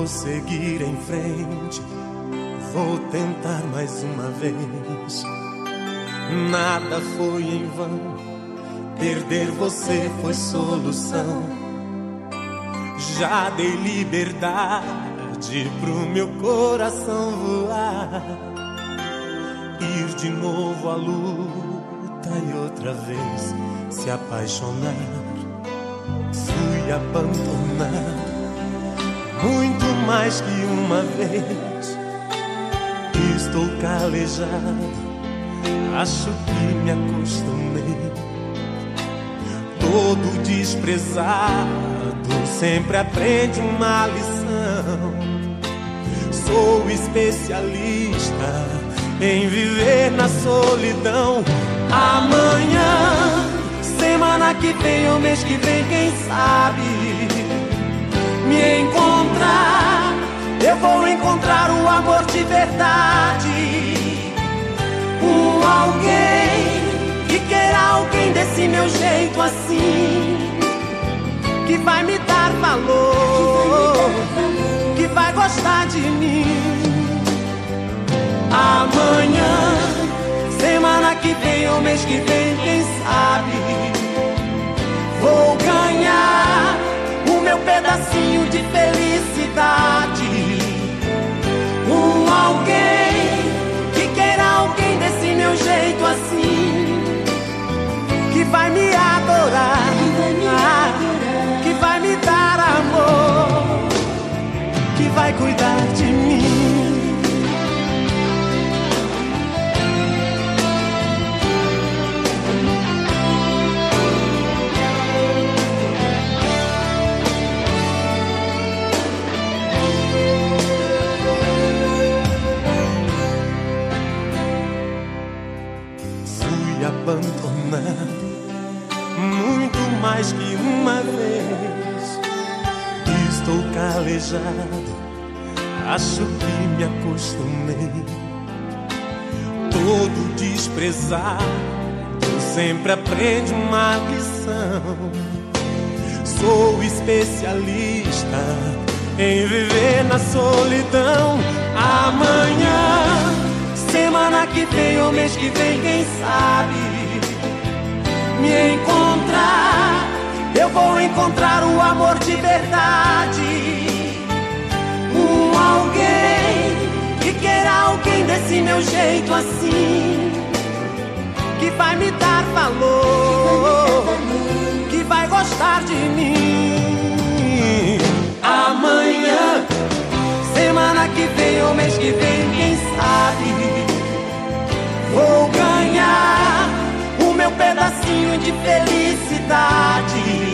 Vou seguir em frente, vou tentar mais uma vez. Nada foi em vão, perder você foi solução. Já dei liberdade pro meu coração voar, ir de novo à luta e outra vez se apaixonar. Fui abandonado muito mais que uma vez. Estou calejado, acho que me acostumei. Todo desprezado sempre aprende uma lição. Sou especialista em viver na solidão. Amanhã, semana que vem ou mês que vem, quem sabe me encontrar. Eu vou encontrar o amor de verdade. Alguém que queira alguém desse meu jeito assim, que vai me dar valor, que vai gostar de mim. Amanhã, semana que vem ou mês que vem, quem sabe vou ganhar o meu pedacinho de felicidade. Alguém que queira alguém desse meu jeito assim, que vai me adorar, que vai me dar amor, que vai cuidar de mim. Abandonado muito mais que uma vez. Estou calejado, acho que me acostumei. Todo desprezado sempre aprende uma lição. Sou especialista em viver na solidão. Amanhã, semana que vem ou mês que vem, quem sabe me encontrar. Eu vou encontrar o amor de verdade. Alguém que queira alguém desse meu jeito assim, que vai me dar valor, que vai gostar de mim. Amanhã, semana que vem ou mês que vem, quem sabe vou ganhar o meu pedacinho de felicidade.